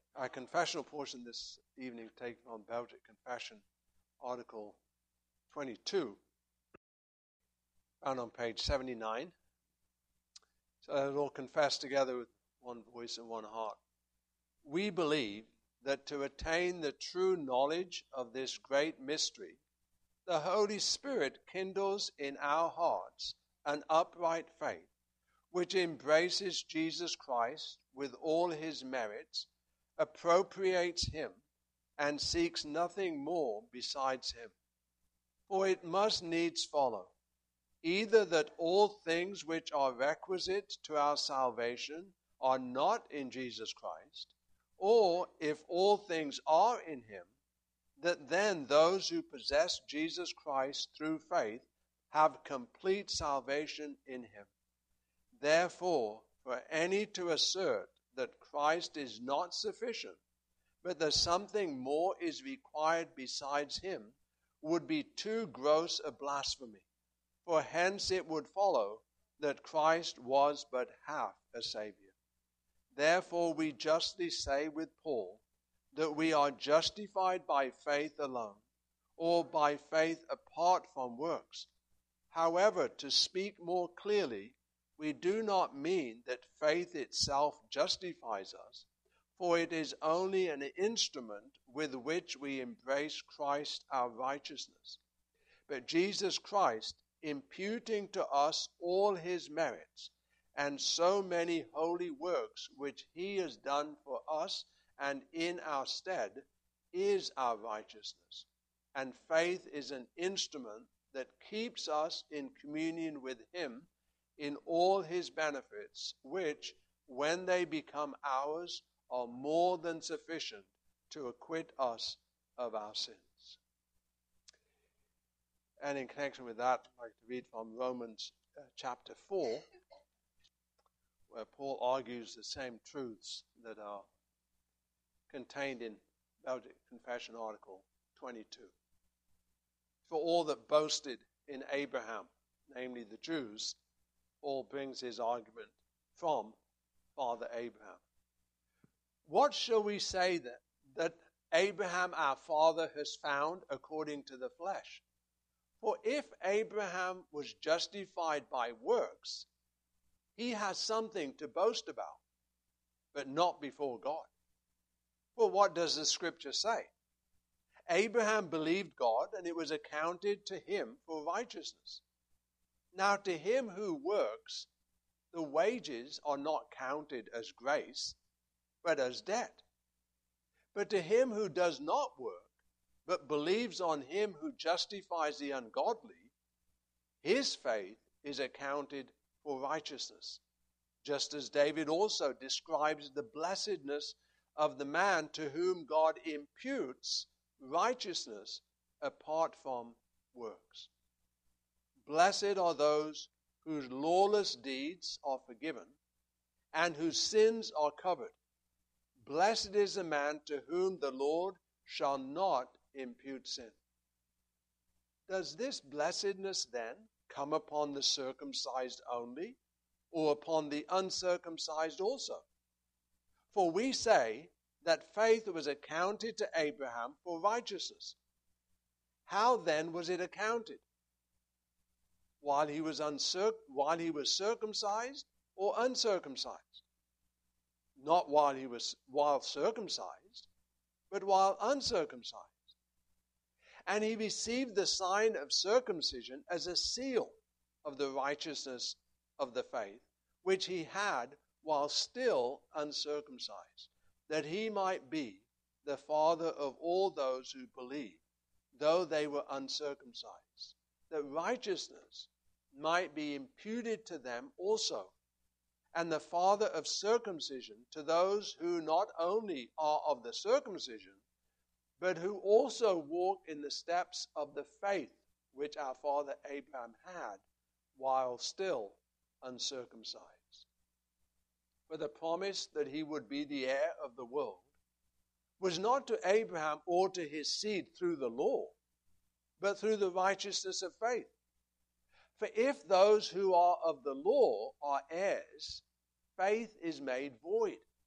Our confessional portion this evening taken from Belgic Confession, Article 22, found on page 79. So let's all confess together with one voice and one heart. We believe that to attain the true knowledge of this great mystery, the Holy Spirit kindles in our hearts an upright faith, which embraces Jesus Christ with all his merits, appropriates him, and seeks nothing more besides him. For it must needs follow, either that all things which are requisite to our salvation are not in Jesus Christ, or if all things are in him, that then those who possess Jesus Christ through faith have complete salvation in him. Therefore, for any to assert that Christ is not sufficient, but that something more is required besides him, would be too gross a blasphemy. For hence it would follow that Christ was but half a Savior. Therefore we justly say with Paul that we are justified by faith alone, or by faith apart from works. However, to speak more clearly, we do not mean that faith itself justifies us, for it is only an instrument with which we embrace Christ our righteousness. But Jesus Christ, imputing to us all his merits, and so many holy works which he has done for us and in our stead, is our righteousness. And faith is an instrument that keeps us in communion with him in all his benefits, which, when they become ours, are more than sufficient to acquit us of our sins. And in connection with that, I'd like to read from Romans chapter 4, where Paul argues the same truths that are contained in Belgic Confession Article 22. For all that boasted in Abraham, namely the Jews, Paul brings his argument from Father Abraham. What shall we say then that Abraham our father has found according to the flesh? For if Abraham was justified by works, he has something to boast about, but not before God. For what does the scripture say? Abraham believed God, and it was accounted to him for righteousness. Now to him who works, the wages are not counted as grace, but as debt. But to him who does not work, but believes on him who justifies the ungodly, his faith is accounted for righteousness. Just as David also describes the blessedness of the man to whom God imputes righteousness apart from works. Blessed are those whose lawless deeds are forgiven and whose sins are covered. Blessed is the man to whom the Lord shall not impute sin. Does this blessedness then come upon the circumcised only, or upon the uncircumcised also? For we say that faith was accounted to Abraham for righteousness. How then was it accounted? While he was circumcised or uncircumcised? Not while circumcised, but while uncircumcised. And he received the sign of circumcision as a seal of the righteousness of the faith, which he had while still uncircumcised, that he might be the father of all those who believe, though they were uncircumcised, that righteousness might be imputed to them also, and the father of circumcision to those who not only are of the circumcision, but who also walk in the steps of the faith which our father Abraham had while still uncircumcised. For the promise that he would be the heir of the world was not to Abraham or to his seed through the law, but through the righteousness of faith. For if those who are of the law are heirs, faith is made void,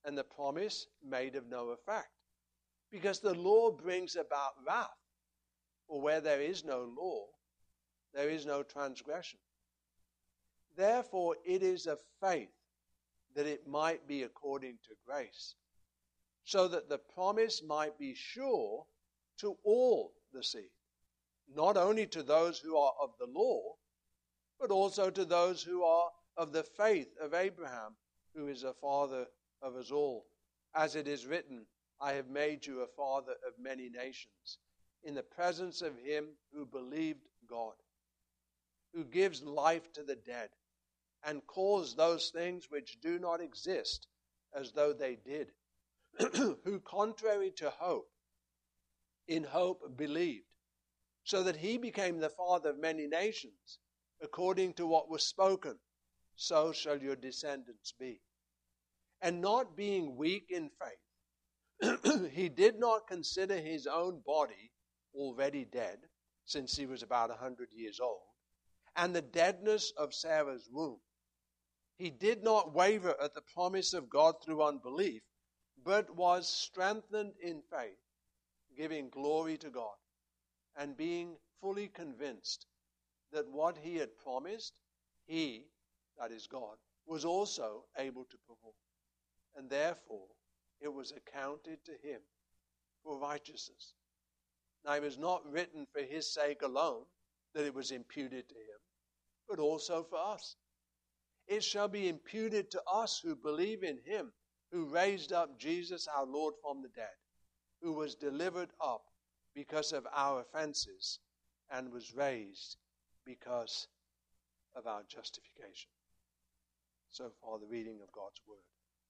and the promise made of no effect. Because the law brings about wrath. For where there is no law, there is no transgression. Therefore it is of faith that it might be according to grace, so that the promise might be sure to all the seed, not only to those who are of the law, but also to those who are of the faith of Abraham, who is a father of us all. As it is written, I have made you a father of many nations, in the presence of him who believed God, who gives life to the dead, and calls those things which do not exist as though they did, who contrary to hope, in hope believed, so that he became the father of many nations, according to what was spoken, so shall your descendants be. And not being weak in faith, he did not consider his own body already dead, since he was about 100 years old, and the deadness of Sarah's womb. He did not waver at the promise of God through unbelief, but was strengthened in faith, giving glory to God, and being fully convinced that what he had promised, he, that is God, was also able to perform. And therefore it was accounted to him for righteousness. Now it was not written for his sake alone that it was imputed to him, but also for us. It shall be imputed to us who believe in him who raised up Jesus our Lord from the dead, who was delivered up because of our offenses and was raised because of our justification. So far, the reading of God's word.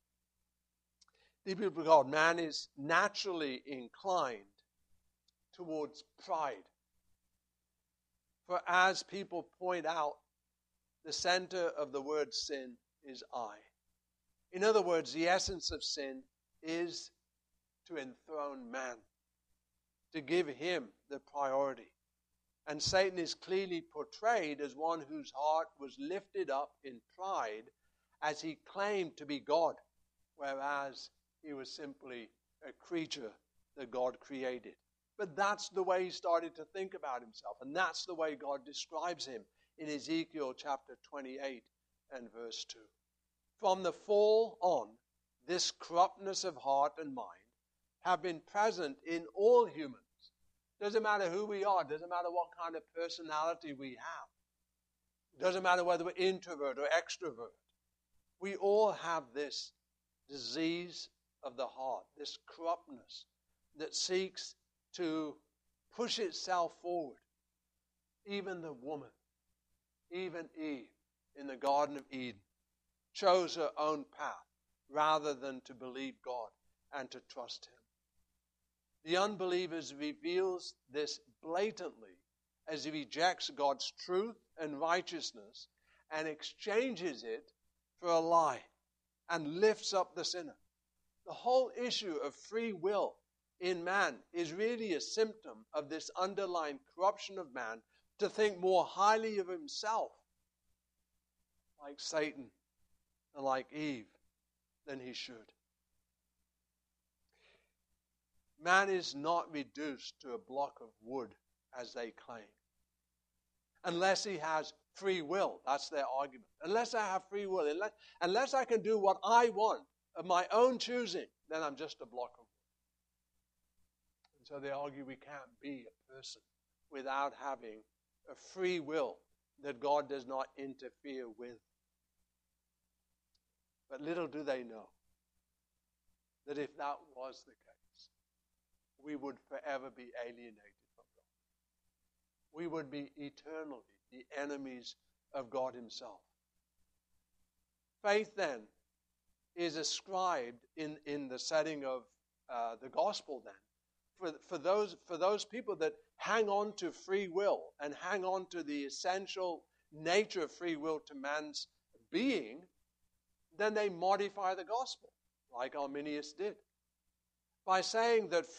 Dear people of God, man is naturally inclined towards pride. For as people point out, the center of the word sin is I. In other words, the essence of sin is to enthrone man, to give him the priority. And Satan is clearly portrayed as one whose heart was lifted up in pride as he claimed to be God, whereas he was simply a creature that God created. But that's the way he started to think about himself, and that's the way God describes him in Ezekiel chapter 28 and verse 2. From the fall on, this corruptness of heart and mind have been present in all humans. Doesn't matter who we are, doesn't matter what kind of personality we have. Doesn't matter whether we're introvert or extrovert. We all have this disease of the heart, this corruptness that seeks to push itself forward. Even the woman, even Eve in the Garden of Eden, chose her own path rather than to believe God and to trust him. The unbeliever reveals this blatantly as he rejects God's truth and righteousness and exchanges it for a lie and lifts up the sinner. The whole issue of free will in man is really a symptom of this underlying corruption of man to think more highly of himself, like Satan and like Eve, than he should. Man is not reduced to a block of wood, as they claim, unless he has free will. That's their argument. Unless I have free will, unless I can do what I want of my own choosing, then I'm just a block of wood. And so they argue we can't be a person without having a free will that God does not interfere with. But little do they know that if that was the case, we would forever be alienated from God. We would be eternally the enemies of God himself. Faith then is ascribed in the setting of the gospel then for those people that hang on to free will and hang on to the essential nature of free will to man's being. Then they modify the gospel like Arminius did by saying that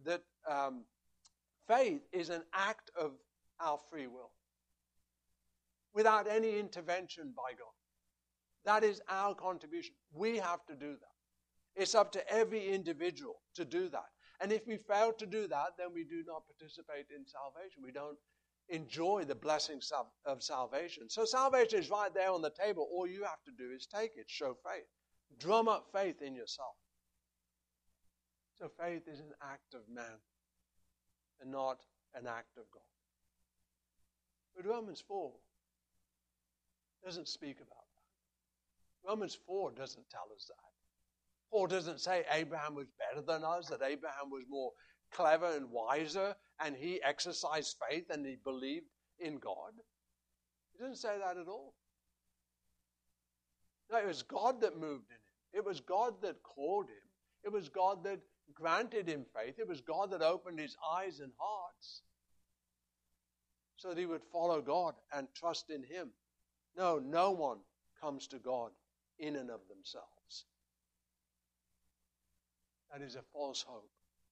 faith is an act of our free will without any intervention by God. That is our contribution. We have to do that. It's up to every individual to do that. And if we fail to do that, then we do not participate in salvation. We don't enjoy the blessings of salvation. So salvation is right there on the table. All you have to do is take it, show faith. Drum up faith in yourself. So faith is an act of man and not an act of God. But Romans 4 doesn't speak about that. Romans 4 doesn't tell us that. Paul doesn't say Abraham was better than us, that Abraham was more clever and wiser, and he exercised faith and he believed in God. He doesn't say that at all. No, it was God that moved in him. It was God that called him. It was God that granted him faith. It was God that opened his eyes and hearts so that he would follow God and trust in him. No, no one comes to God in and of themselves. That is a false hope.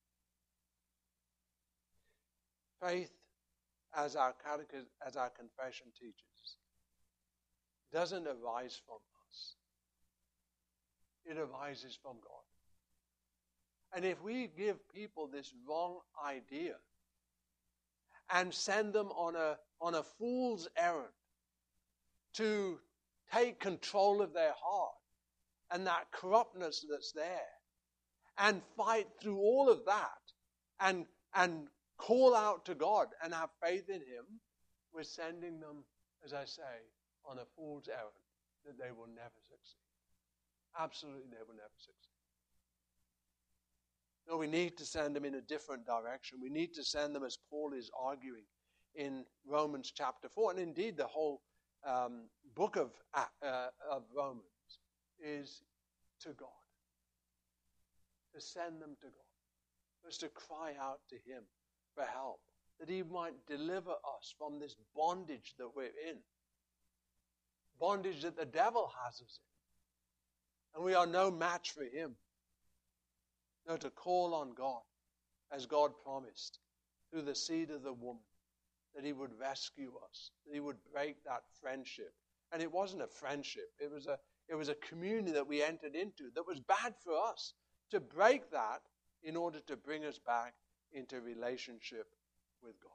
Faith, as our confession teaches, doesn't arise from us. It arises from God. And if we give people this wrong idea and send them on a fool's errand to take control of their heart and that corruptness that's there, and fight through all of that and call out to God and have faith in him, we're sending them, as I say, on a fool's errand that they will never succeed. Absolutely, they will never succeed. No, we need to send them in a different direction. We need to send them, as Paul is arguing in Romans chapter 4, and indeed the whole book of Romans is to God. To send them to God, was to cry out to him for help, that he might deliver us from this bondage that we're in, bondage that the devil has us in, and we are no match for him. No, to call on God, as God promised, through the seed of the woman, that he would rescue us, that he would break that friendship. And it wasn't a friendship, it was a community that we entered into that was bad for us. To break that in order to bring us back into relationship with God.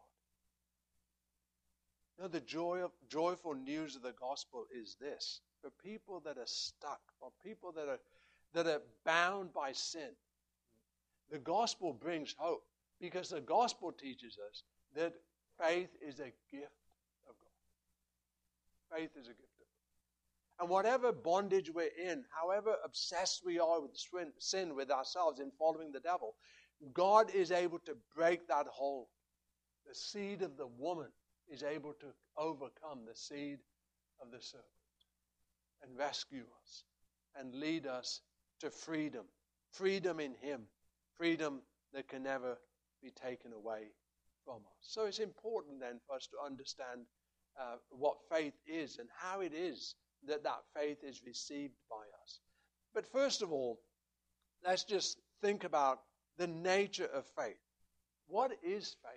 Now, the joyful news of the gospel is this. For people that are stuck, for people that are bound by sin, the gospel brings hope, because the gospel teaches us that faith is a gift of God. Faith is a gift of God. And whatever bondage we're in, however obsessed we are with sin, with ourselves, in following the devil, God is able to break that hold. The seed of the woman is able to overcome the seed of the serpent and rescue us and lead us to freedom. Freedom in him. Freedom that can never be taken away from us. So it's important then for us to understand what faith is and how it is that faith is received by us. But first of all, let's just think about the nature of faith. What is faith?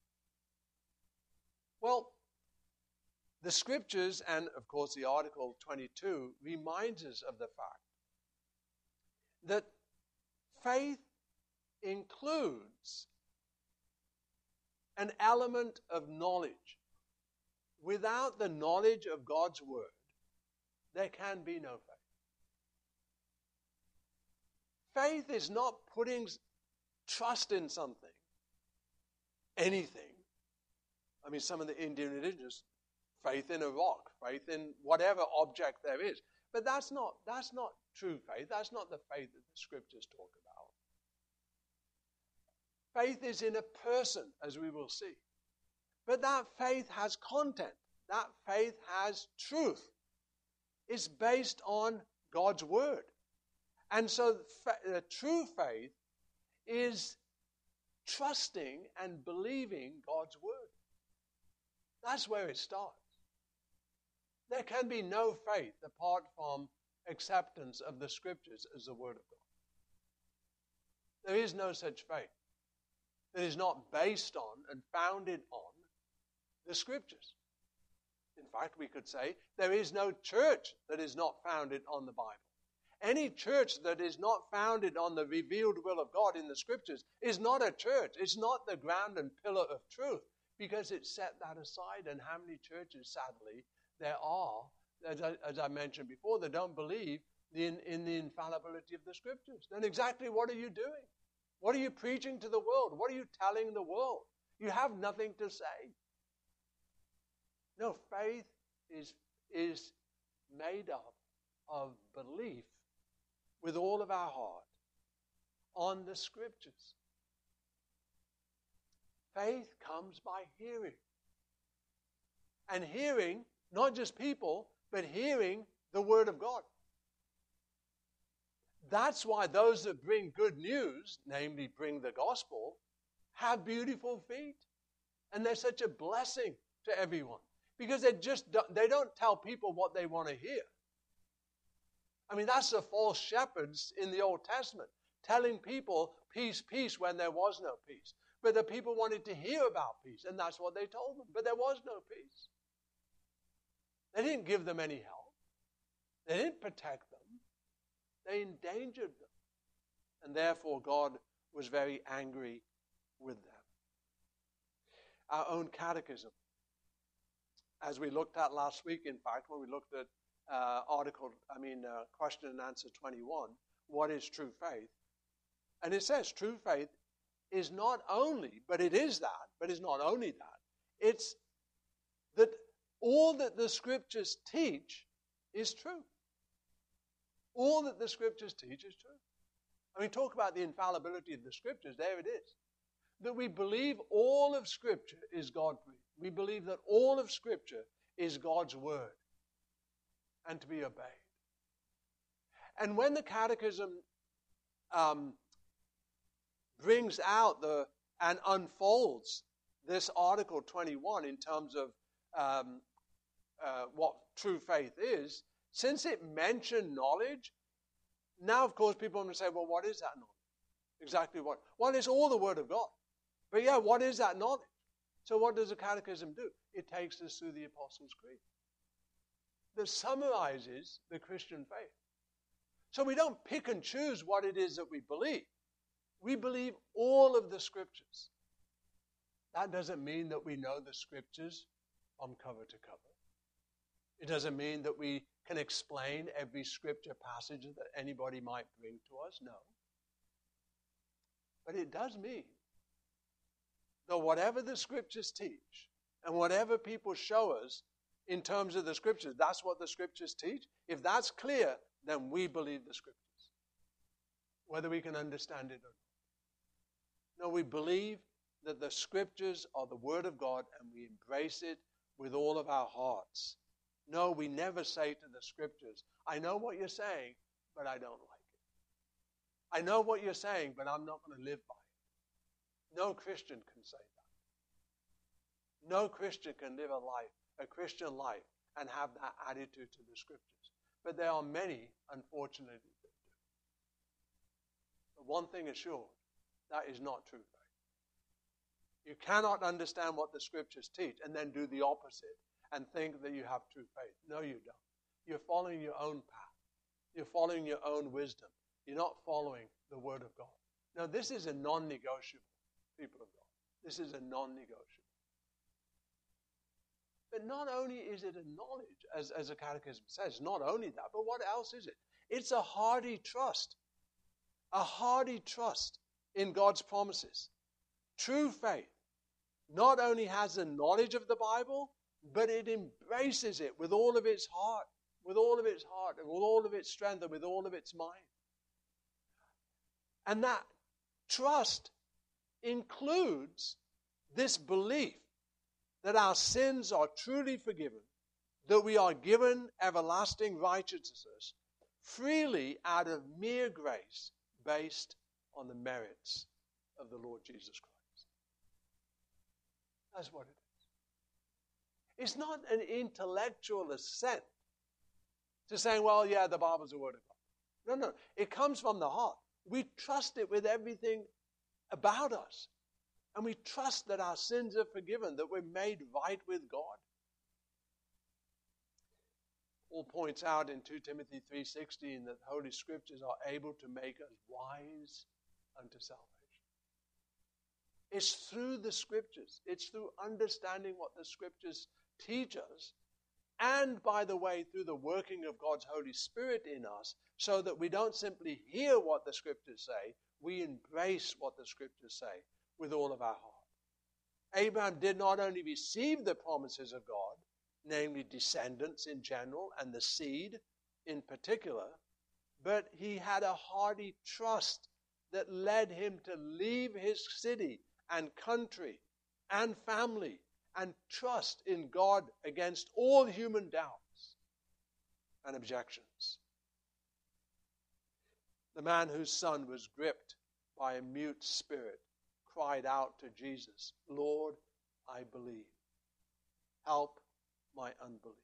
Well, the scriptures and, of course, the Article 22 reminds us of the fact that faith includes an element of knowledge. Without the knowledge of God's word, there can be no faith. Faith is not putting trust in something, anything. I mean, some of the Indian religions, faith in a rock, faith in whatever object there is. But that's not true faith. That's not the faith that the scriptures talk about. Faith is in a person, as we will see. But that faith has content. That faith has truth. It's based on God's word. And so true faith is trusting and believing God's word. That's where it starts. There can be no faith apart from acceptance of the scriptures as the word of God. There is no such faith that is not based on and founded on the scriptures. In fact, we could say there is no church that is not founded on the Bible. Any church that is not founded on the revealed will of God in the Scriptures is not a church. It's not the ground and pillar of truth, because it set that aside. And how many churches, sadly, there are, as I mentioned before, that don't believe in the infallibility of the Scriptures. Then exactly what are you doing? What are you preaching to the world? What are you telling the world? You have nothing to say. No, faith is made up of belief with all of our heart on the Scriptures. Faith comes by hearing. And hearing, not just people, but hearing the Word of God. That's why those that bring good news, namely bring the gospel, have beautiful feet. And they're such a blessing to everyone. Because they don't tell people what they want to hear. I mean, that's the false shepherds in the Old Testament, telling people peace, peace, when there was no peace. But the people wanted to hear about peace, and that's what they told them. But there was no peace. They didn't give them any help. They didn't protect them. They endangered them. And therefore, God was very angry with them. Our own catechism, as we looked at last week, in fact, when we looked at question and answer 21, what is true faith? And it says true faith is not only, but it is that, but it's not only that. It's that all that the Scriptures teach is true. All that the Scriptures teach is true. I mean, talk about the infallibility of the Scriptures. There it is. That we believe all of Scripture is God-breathed. We believe that all of Scripture is God's Word and to be obeyed. And when the Catechism brings out and unfolds this Article 21 in terms of what true faith is, since it mentioned knowledge, now, of course, people are going to say, well, what is that knowledge? Exactly what? Well, it's all the Word of God. But yeah, what is that knowledge? So what does the Catechism do? It takes us through the Apostles' Creed that summarizes the Christian faith. So we don't pick and choose what it is that we believe. We believe all of the Scriptures. That doesn't mean that we know the Scriptures from cover to cover. It doesn't mean that we can explain every Scripture passage that anybody might bring to us. No. But it does mean that whatever the Scriptures teach and whatever people show us in terms of the Scriptures, that's what the Scriptures teach. If that's clear, then we believe the Scriptures, whether we can understand it or not. No, we believe that the Scriptures are the Word of God and we embrace it with all of our hearts. No, we never say to the Scriptures, I know what you're saying, but I don't like it. I know what you're saying, but I'm not going to live by it. No Christian can say that. No Christian can live a Christian life, and have that attitude to the Scriptures. But there are many, unfortunately, that do. But one thing is sure, that is not true faith. You cannot understand what the Scriptures teach and then do the opposite and think that you have true faith. No, you don't. You're following your own path. You're following your own wisdom. You're not following the Word of God. Now, this is a non-negotiable, people of God. This is a non-negotiable. But not only is it a knowledge, as the Catechism says, not only that, but what else is it? It's a hearty trust. A hearty trust in God's promises. True faith not only has the knowledge of the Bible, but it embraces it with all of its heart, with all of its heart, and with all of its strength, and with all of its mind. And that trust includes this belief that our sins are truly forgiven, that we are given everlasting righteousness freely out of mere grace based on the merits of the Lord Jesus Christ. That's what it is. It's not an intellectual assent to saying, well, yeah, the Bible's the Word of God. No. It comes from the heart. We trust it with everything about us. And we trust that our sins are forgiven, that we're made right with God. Paul points out in 2 Timothy 3:16 that Holy Scriptures are able to make us wise unto salvation. It's through the Scriptures. It's through understanding what the Scriptures teach us, and, by the way, through the working of God's Holy Spirit in us, so that we don't simply hear what the Scriptures say, we embrace what the Scriptures say with all of our heart. Abraham did not only receive the promises of God, namely descendants in general and the seed in particular, but he had a hearty trust that led him to leave his city and country and family and trust in God against all human doubts and objections. The man whose son was gripped by a mute spirit cried out to Jesus, "Lord, I believe. Help my unbelief."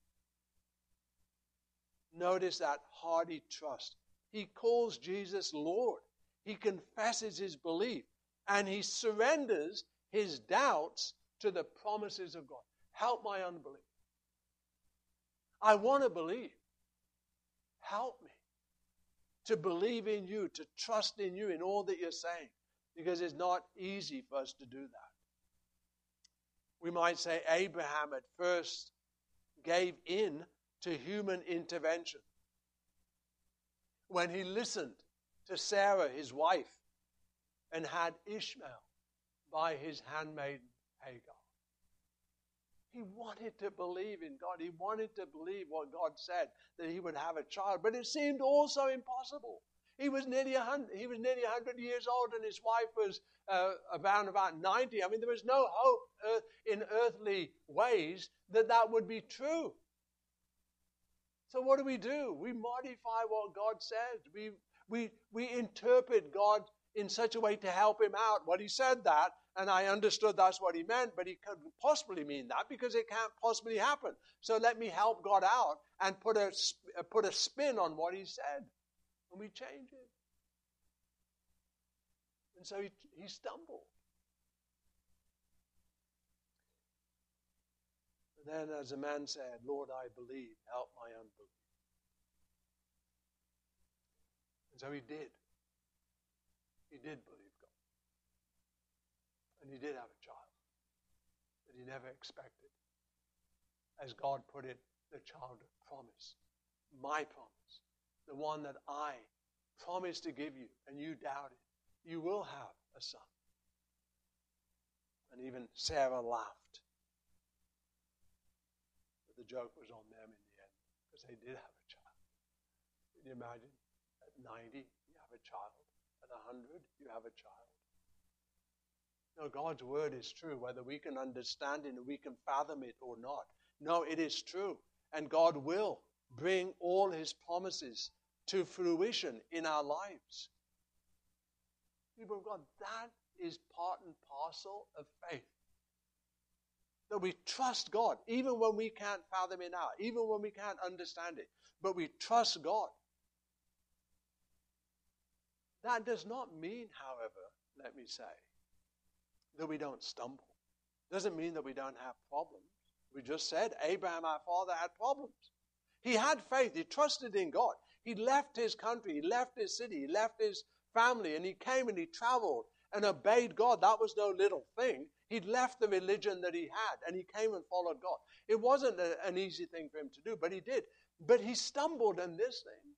Notice that hearty trust. He calls Jesus Lord. He confesses his belief, and he surrenders his doubts to the promises of God. Help my unbelief. I want to believe. Help me to believe in you, to trust in you in all that you're saying, because it's not easy for us to do that. We might say Abraham at first gave in to human intervention when he listened to Sarah, his wife, and had Ishmael by his handmaiden Hagar. He wanted to believe in God. He wanted to believe what God said, that he would have a child, but it seemed also impossible. He was nearly 100 years old, and his wife was around about 90. I mean, there was no hope in earthly ways that would be true. So what do? We modify what God said. We interpret God in such a way to help him out. Well, he said that, and I understood that's what he meant, but he couldn't possibly mean that because it can't possibly happen. So let me help God out and put a spin on what he said. And we change it. And so he stumbled. And then as the man said, "Lord, I believe, help my unbelief." And so he did. He did believe God. And he did have a child that he never expected. As God put it, the child of promise. My promise. The one that I promised to give you, and you doubted. You will have a son. And even Sarah laughed. But the joke was on them in the end, because they did have a child. Can you imagine? At 90, you have a child. At 100, you have a child. No, God's word is true, whether we can understand it and we can fathom it or not. No, it is true. And God will bring all his promises to fruition in our lives. People of God, that is part and parcel of faith. That we trust God, even when we can't fathom it out, even when we can't understand it. But we trust God. That does not mean, however, let me say, that we don't stumble. Doesn't mean that we don't have problems. We just said Abraham, our father, had problems. He had faith. He trusted in God. He left his country. He left his city. He left his family. And he came and he traveled and obeyed God. That was no little thing. He'd left the religion that he had and he came and followed God. It wasn't an easy thing for him to do, but he did. But he stumbled in this thing.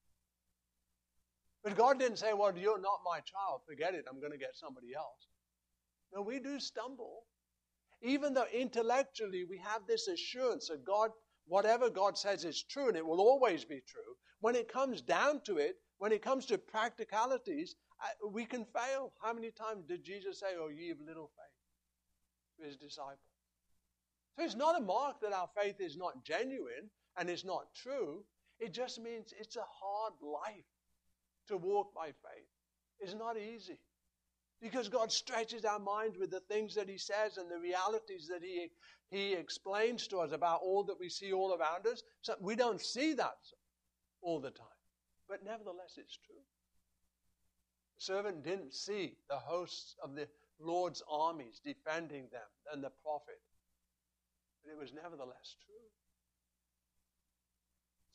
But God didn't say, "Well, you're not my child. Forget it. I'm going to get somebody else." No, we do stumble. Even though intellectually we have this assurance that God, whatever God says is true and it will always be true, when it comes down to it, when it comes to practicalities, we can fail. How many times did Jesus say, "Oh, ye of little faith," to his disciples? So it's not a mark that our faith is not genuine and is not true. It just means it's a hard life to walk by faith. It's not easy. Because God stretches our minds with the things that he says and the realities that he explains to us about all that we see all around us. So we don't see that all the time. But nevertheless, it's true. The servant didn't see the hosts of the Lord's armies defending them and the prophet. But it was nevertheless true.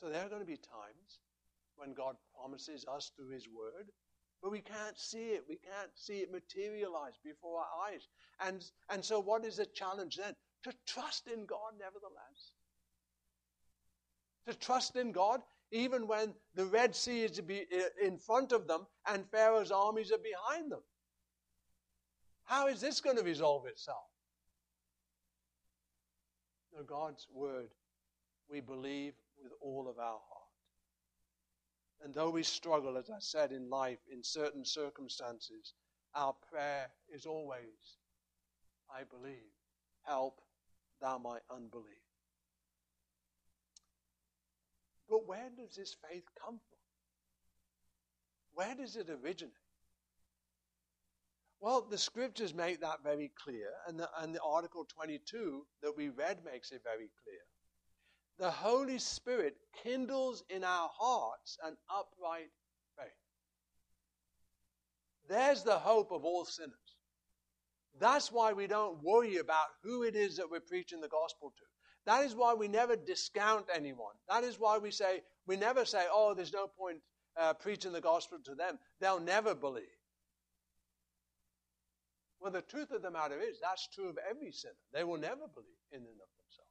So there are going to be times when God promises us through His Word, but we can't see it. We can't see it materialize before our eyes. And so what is the challenge then? To trust in God nevertheless. To trust in God even when the Red Sea is in front of them and Pharaoh's armies are behind them. How is this going to resolve itself? No, God's Word we believe with all of our heart. And though we struggle, as I said, in life, in certain circumstances, our prayer is always, I believe, help thou my unbelief. But where does this faith come from? Where does it originate? Well, the Scriptures make that very clear, and the Article 22 that we read makes it very clear. The Holy Spirit kindles in our hearts an upright faith. There's the hope of all sinners. That's why we don't worry about who it is that we're preaching the gospel to. That is why we never discount anyone. That is why we never say, oh, there's no point preaching the gospel to them. They'll never believe. Well, the truth of the matter is, that's true of every sinner. They will never believe in and of themselves.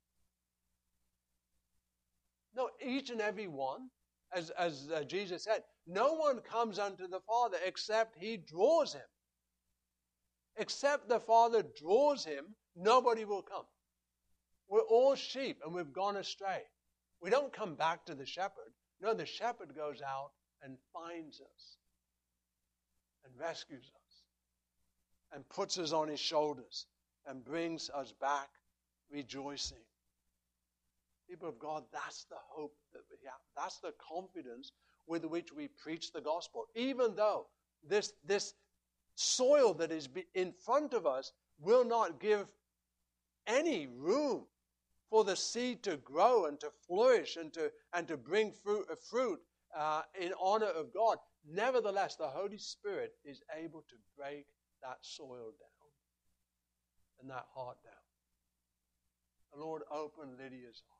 No, each and every one, as Jesus said, no one comes unto the Father except He draws him. Except the Father draws him, nobody will come. We're all sheep and we've gone astray. We don't come back to the shepherd. No, the shepherd goes out and finds us and rescues us and puts us on His shoulders and brings us back rejoicing. People of God, that's the hope that we have. That's the confidence with which we preach the gospel. Even though this soil that is in front of us will not give any room for the seed to grow and to flourish and to bring fruit in honor of God. Nevertheless, the Holy Spirit is able to break that soil down and that heart down. The Lord opened Lydia's heart.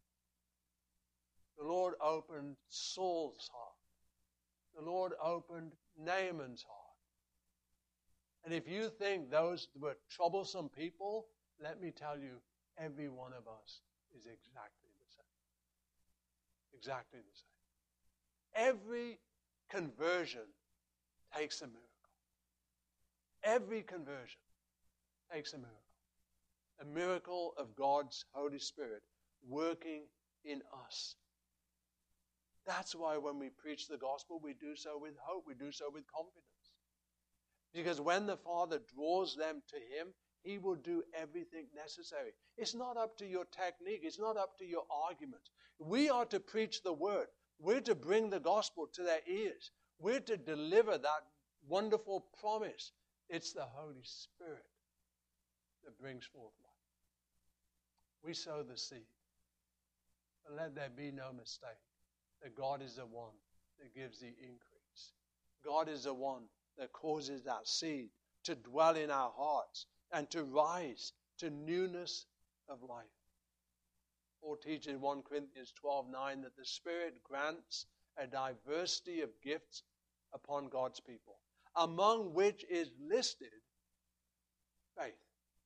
The Lord opened Saul's heart. The Lord opened Naaman's heart. And if you think those were troublesome people, let me tell you, every one of us is exactly the same. Exactly the same. Every conversion takes a miracle. Every conversion takes a miracle. A miracle of God's Holy Spirit working in us. That's why when we preach the gospel, we do so with hope. We do so with confidence. Because when the Father draws them to Him, He will do everything necessary. It's not up to your technique. It's not up to your argument. We are to preach the word. We're to bring the gospel to their ears. We're to deliver that wonderful promise. It's the Holy Spirit that brings forth life. We sow the seed. But let there be no mistake that God is the one that gives the increase. God is the one that causes that seed to dwell in our hearts and to rise to newness of life. Paul teaches in 1 Corinthians 12:9 that the Spirit grants a diversity of gifts upon God's people, among which is listed faith.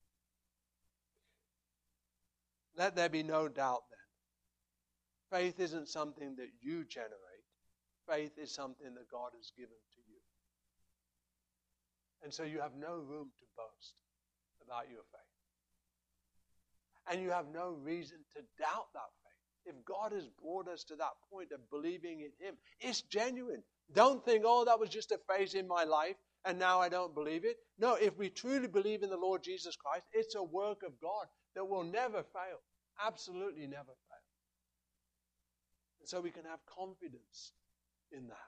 Let there be no doubt then. Faith isn't something that you generate. Faith is something that God has given to you. And so you have no room to boast about your faith. And you have no reason to doubt that faith. If God has brought us to that point of believing in Him, it's genuine. Don't think, oh, that was just a phase in my life and now I don't believe it. No, if we truly believe in the Lord Jesus Christ, it's a work of God that will never fail. Absolutely never fail. And so we can have confidence in that.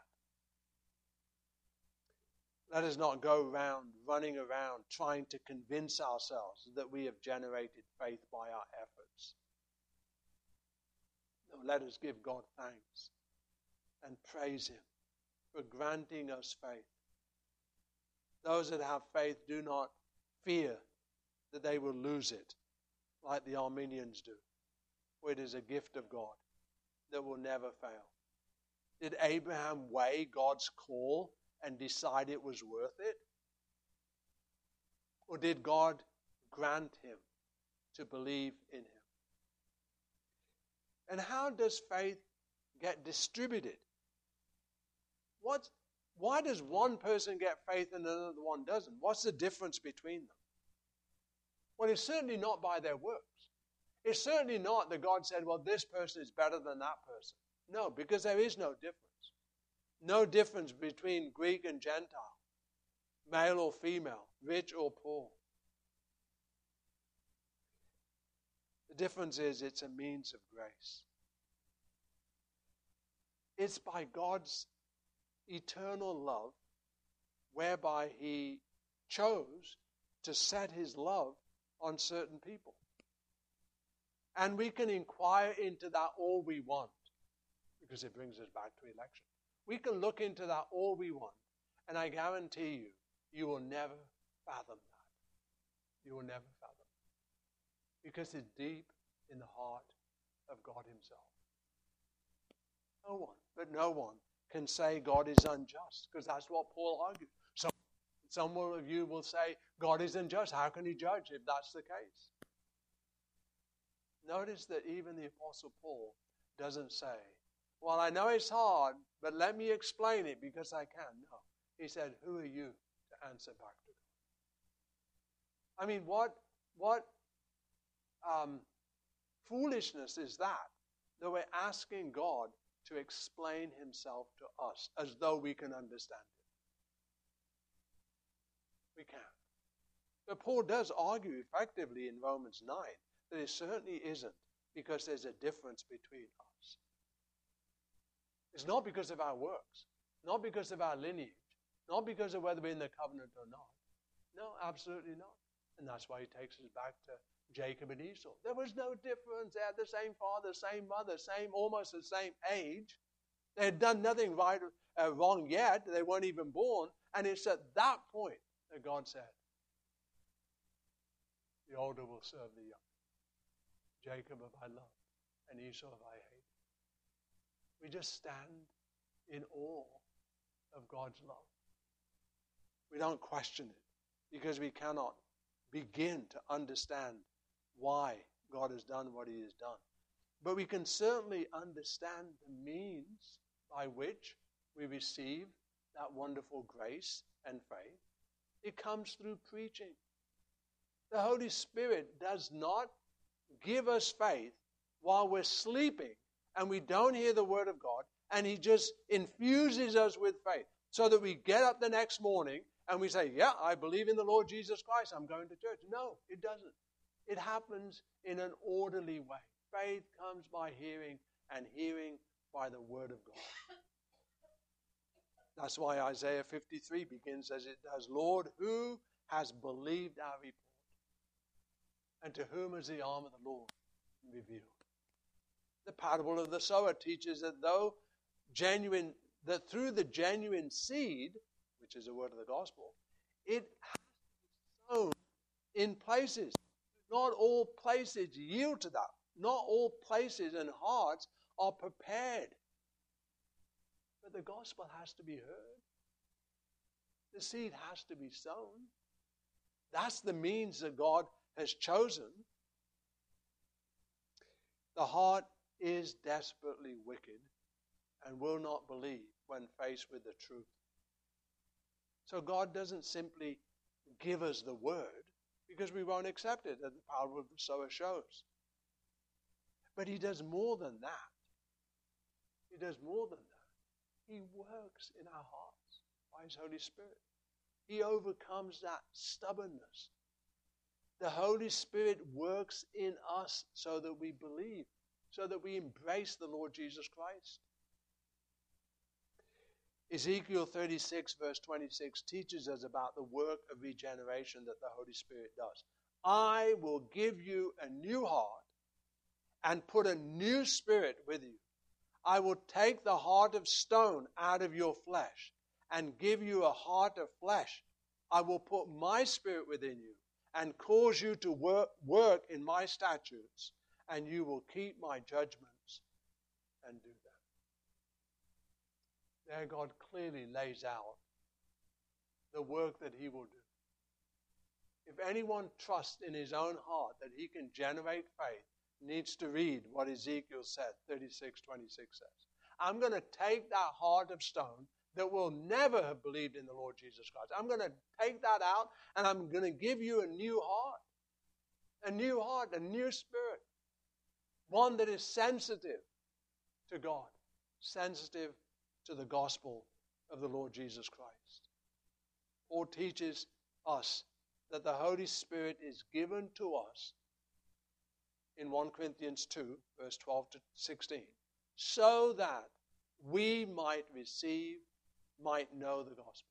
Let us not go running around, trying to convince ourselves that we have generated faith by our efforts. No, let us give God thanks and praise Him for granting us faith. Those that have faith do not fear that they will lose it, like the Armenians do, for it is a gift of God, that will never fail? Did Abraham weigh God's call and decide it was worth it? Or did God grant him to believe in him? And how does faith get distributed? Why does one person get faith and another one doesn't? What's the difference between them? Well, it's certainly not by their works. It's certainly not that God said, well, this person is better than that person. No, because there is no difference. No difference between Greek and Gentile, male or female, rich or poor. The difference is it's a means of grace. It's by God's eternal love whereby he chose to set his love on certain people. And we can inquire into that all we want, because it brings us back to election. We can look into that all we want, and I guarantee you, you will never fathom that. You will never fathom it. Because it's deep in the heart of God himself. No one can say God is unjust, because that's what Paul argued. Some of you will say, God is unjust. How can he judge if that's the case? Notice that even the Apostle Paul doesn't say, well, I know it's hard, but let me explain it because I can. No. He said, who are you to answer back to God? I mean, what foolishness is that we're asking God to explain himself to us as though we can understand it? We can't. But Paul does argue effectively in Romans 9 that it certainly isn't because there's a difference between us. It's not because of our works, not because of our lineage, not because of whether we're in the covenant or not. No, absolutely not. And that's why he takes us back to Jacob and Esau. There was no difference. They had the same father, same mother, almost the same age. They had done nothing wrong yet. They weren't even born. And it's at that point that God said, the older will serve the young. Jacob have I loved, and Esau have I hated. We just stand in awe of God's love. We don't question it because we cannot begin to understand why God has done what he has done. But we can certainly understand the means by which we receive that wonderful grace and faith. It comes through preaching. The Holy Spirit does not give us faith while we're sleeping and we don't hear the word of God, and he just infuses us with faith so that we get up the next morning and we say, yeah, I believe in the Lord Jesus Christ, I'm going to church. No, it doesn't. It happens in an orderly way. Faith comes by hearing, and hearing by the word of God. That's why Isaiah 53 begins as it does. Lord, who has believed our report? And to whom has the arm of the Lord revealed? The parable of the sower teaches that through the genuine seed, which is the word of the gospel, it has to be sown in places. Not all places yield to that. Not all places and hearts are prepared. But the gospel has to be heard. The seed has to be sown. That's the means that God has chosen. The heart is desperately wicked and will not believe when faced with the truth. So God doesn't simply give us the word because we won't accept it, as the parable of the sower shows. But he does more than that. He does more than that. He works in our hearts by his Holy Spirit. He overcomes that stubbornness. The Holy Spirit works in us so that we believe, so that we embrace the Lord Jesus Christ. Ezekiel 36 verse 26 teaches us about the work of regeneration that the Holy Spirit does. I will give you a new heart and put a new spirit with you. I will take the heart of stone out of your flesh and give you a heart of flesh. I will put my spirit within you and cause you to work in my statutes, and you will keep my judgments and do that. There God clearly lays out the work that he will do. If anyone trusts in his own heart that he can generate faith, needs to read what Ezekiel said, 36:26 says. I'm going to take that heart of stone that will never have believed in the Lord Jesus Christ. I'm going to take that out and I'm going to give you a new heart. A new heart, a new spirit. One that is sensitive to God. Sensitive to the gospel of the Lord Jesus Christ. Paul teaches us that the Holy Spirit is given to us in 1 Corinthians 2, verse 12 to 16, so that we might know the gospel.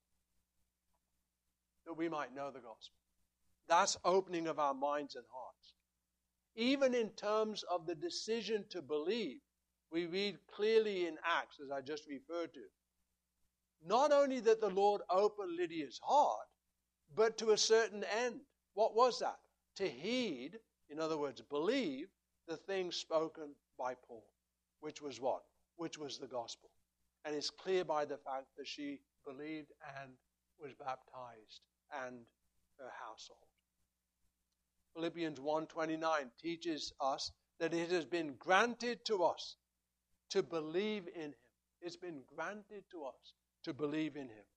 That we might know the gospel. That's opening of our minds and hearts. Even in terms of the decision to believe, we read clearly in Acts, as I just referred to, not only that the Lord opened Lydia's heart, but to a certain end. What was that? To heed, in other words, believe the things spoken by Paul. Which was what? Which was the gospel. And it's clear by the fact that she believed and was baptized, and her household. Philippians 1:29 teaches us that it has been granted to us to believe in him. It's been granted to us to believe in him.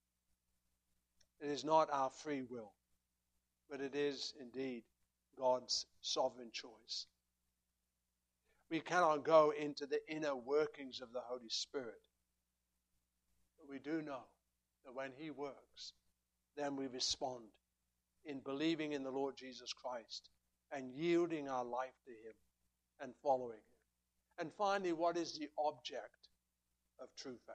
It is not our free will, but it is indeed God's sovereign choice. We cannot go into the inner workings of the Holy Spirit, but we do know that when he works, then we respond in believing in the Lord Jesus Christ and yielding our life to him and following him. And finally, what is the object of true faith?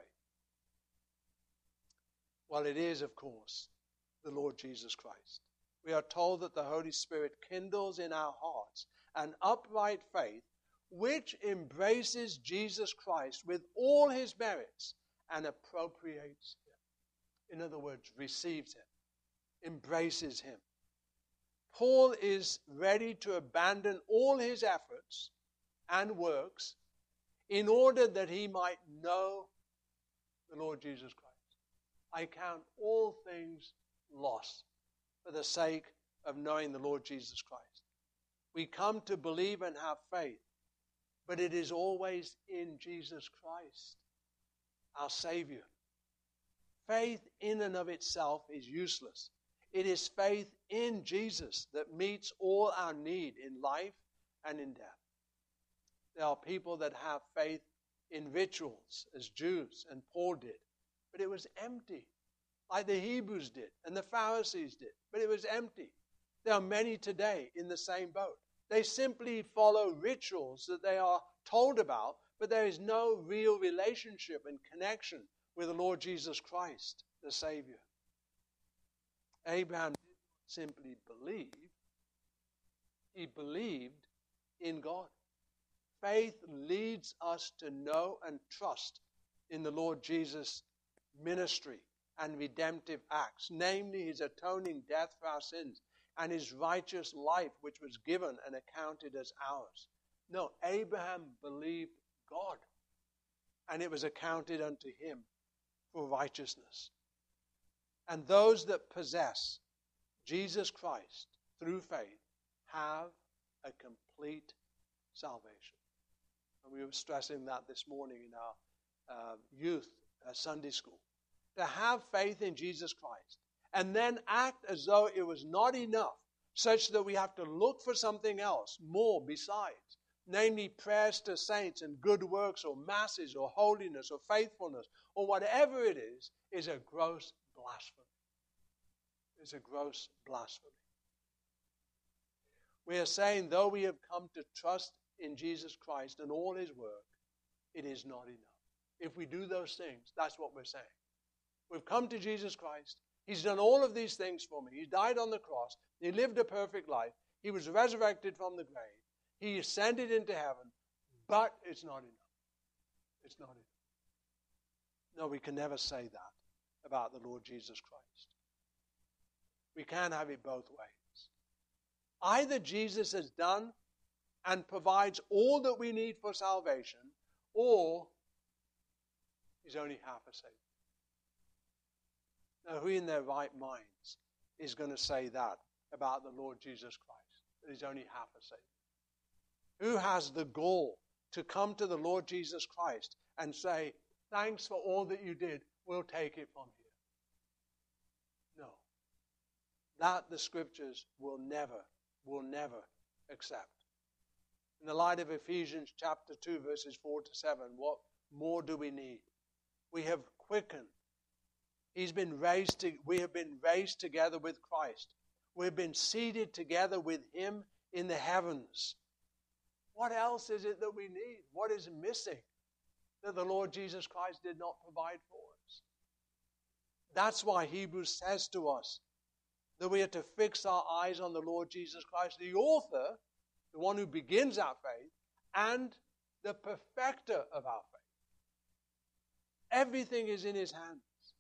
Well, it is, of course, the Lord Jesus Christ. We are told that the Holy Spirit kindles in our hearts an upright faith which embraces Jesus Christ with all his merits and appropriates him. In other words, receives him, embraces him. Paul is ready to abandon all his efforts and works in order that he might know the Lord Jesus Christ. I count all things lost for the sake of knowing the Lord Jesus Christ. We come to believe and have faith, but it is always in Jesus Christ, our Savior. Faith in and of itself is useless. It is faith in Jesus that meets all our need in life and in death. There are people that have faith in rituals, as Jews and Paul did, but it was empty, like the Hebrews did and the Pharisees did, but it was empty. There are many today in the same boat. They simply follow rituals that they are told about, but there is no real relationship and connection with the Lord Jesus Christ, the Savior. Abraham did not simply believe, he believed in God. Faith leads us to know and trust in the Lord Jesus' ministry and redemptive acts, namely his atoning death for our sins and his righteous life, which was given and accounted as ours. No, Abraham believed God, and it was accounted unto him for righteousness. And those that possess Jesus Christ through faith have a complete salvation. And we were stressing that this morning in our youth Sunday school. To have faith in Jesus Christ and then act as though it was not enough, such that we have to look for something else, more besides, namely prayers to saints and good works or masses or holiness or faithfulness or whatever it is a gross blasphemy. It's a gross blasphemy. We are saying, though we have come to trust in Jesus Christ and all his work, it is not enough. If we do those things, that's what we're saying. We've come to Jesus Christ. He's done all of these things for me. He died on the cross. He lived a perfect life. He was resurrected from the grave. He ascended into heaven. But it's not enough. It's not enough. No, we can never say that about the Lord Jesus Christ. We can't have it both ways. Either Jesus has done and provides all that we need for salvation, or he's only half a Savior. Now, who in their right minds is going to say that about the Lord Jesus Christ, that he's only half a Savior? Who has the gall to come to the Lord Jesus Christ and say, thanks for all that you did, we'll take it from here? No. That the Scriptures will never accept. In the light of Ephesians chapter 2, verses 4 to 7, what more do we need? We have quickened. We have been raised together with Christ. We've been seated together with Him in the heavens. What else is it that we need? What is missing that the Lord Jesus Christ did not provide for us? That's why Hebrews says to us that we are to fix our eyes on the Lord Jesus Christ, the author, the one who begins our faith, and the perfecter of our faith. Everything is in His hands.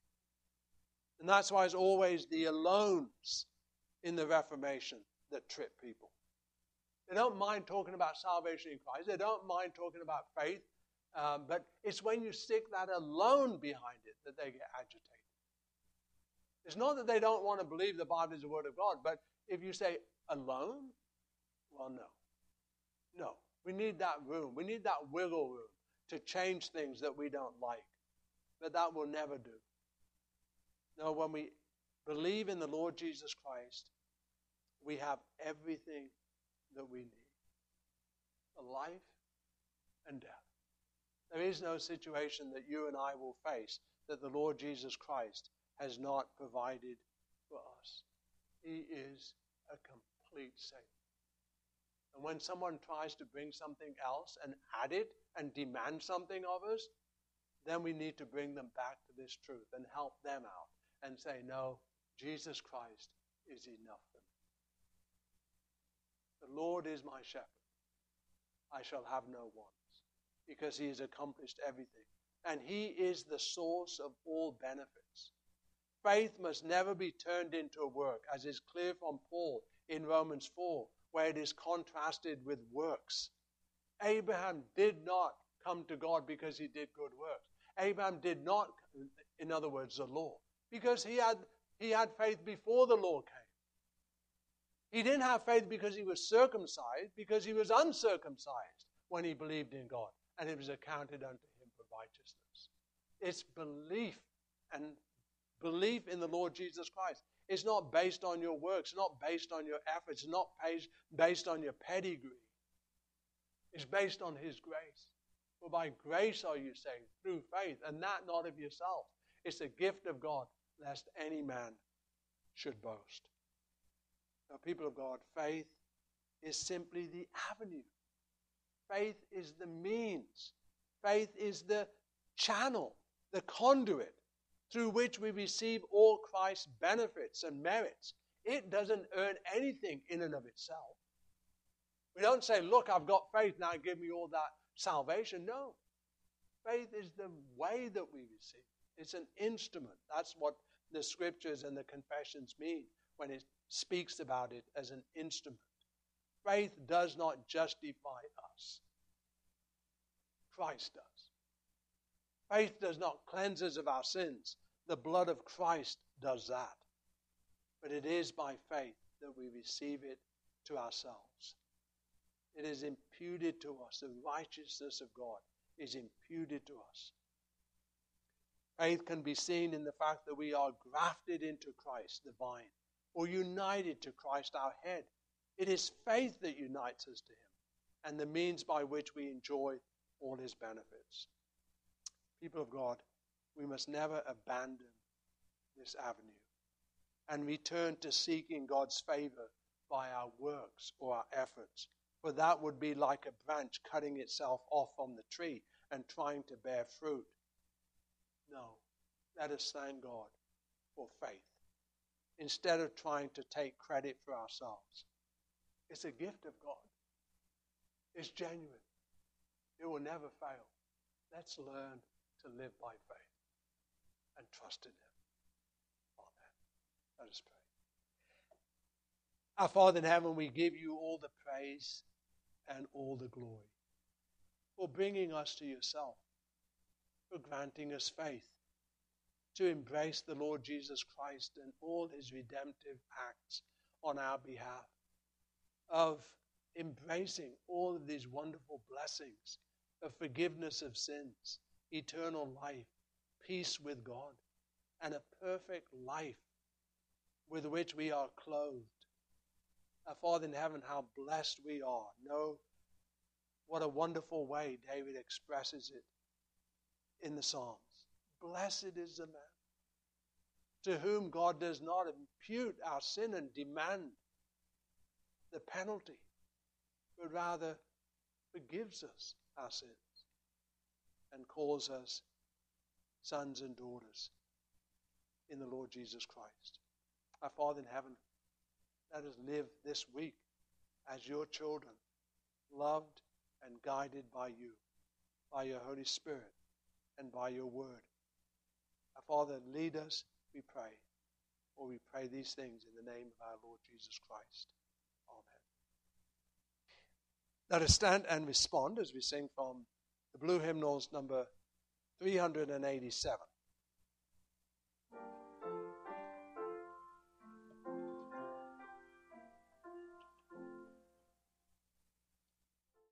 And that's why it's always the alones in the Reformation that trip people. They don't mind talking about salvation in Christ. They don't mind talking about faith. But it's when you stick that alone behind it that they get agitated. It's not that they don't want to believe the Bible is the Word of God, but if you say alone, well, no. No. We need that room. We need that wiggle room to change things that we don't like. But that will never do. No, when we believe in the Lord Jesus Christ, we have everything that we need for life and death. There is no situation that you and I will face that the Lord Jesus Christ has not provided for us. He is a complete Savior. And when someone tries to bring something else and add it and demand something of us, then we need to bring them back to this truth and help them out and say, no, Jesus Christ is enough for me. The Lord is my shepherd. I shall have no wants, because He has accomplished everything. And He is the source of all benefits. Faith must never be turned into a work, as is clear from Paul in Romans 4, where it is contrasted with works. Abraham did not come to God because he did good works. Abraham did not, in other words, the law, because he had faith before the law came. He didn't have faith because he was circumcised, because he was uncircumcised when he believed in God, and it was accounted unto him for righteousness. It's belief, and belief in the Lord Jesus Christ. It's not based on your works, it's not based on your efforts, it's not based on your pedigree. It's based on His grace. For by grace are you saved, through faith, and that not of yourself. It's a gift of God, lest any man should boast. Now, people of God, faith is simply the avenue. Faith is the means. Faith is the channel, the conduit through which we receive all Christ's benefits and merits. It doesn't earn anything in and of itself. We don't say, look, I've got faith, now give me all that salvation. No. Faith is the way that we receive. It's an instrument. That's what the Scriptures and the confessions mean when it speaks about it as an instrument. Faith does not justify us. Christ does. Faith does not cleanse us of our sins. The blood of Christ does that. But it is by faith that we receive it to ourselves. It is imputed to us. The righteousness of God is imputed to us. Faith can be seen in the fact that we are grafted into Christ, the vine, or united to Christ, our head. It is faith that unites us to Him, and the means by which we enjoy all His benefits. People of God, we must never abandon this avenue and return to seeking God's favor by our works or our efforts, for that would be like a branch cutting itself off from the tree and trying to bear fruit. No, let us thank God for faith instead of trying to take credit for ourselves. It's a gift of God. It's genuine. It will never fail. Let's learn to live by faith and trust in Him. Amen. Let us pray. Our Father in heaven, we give You all the praise and all the glory. for bringing us to yourself, for granting us faith to embrace the Lord Jesus Christ and all his redemptive acts on our behalf, of embracing all of these wonderful blessings of forgiveness of sins, eternal life, peace with God, and a perfect life with which we are clothed. Our Father in heaven, how blessed we are. Know what a wonderful way David expresses it in the Psalms. Blessed is the man to whom God does not impute our sin and demand the penalty, but rather forgives us our sins and calls us sons and daughters in the Lord Jesus Christ. Our Father in heaven, let us live this week as your children, loved and guided by you, by your Holy Spirit, and by your word. Our Father, lead us, we pray. For we pray these things in the name of our Lord Jesus Christ. Amen. Let us stand and respond as we sing from the Blue Hymnals number 387.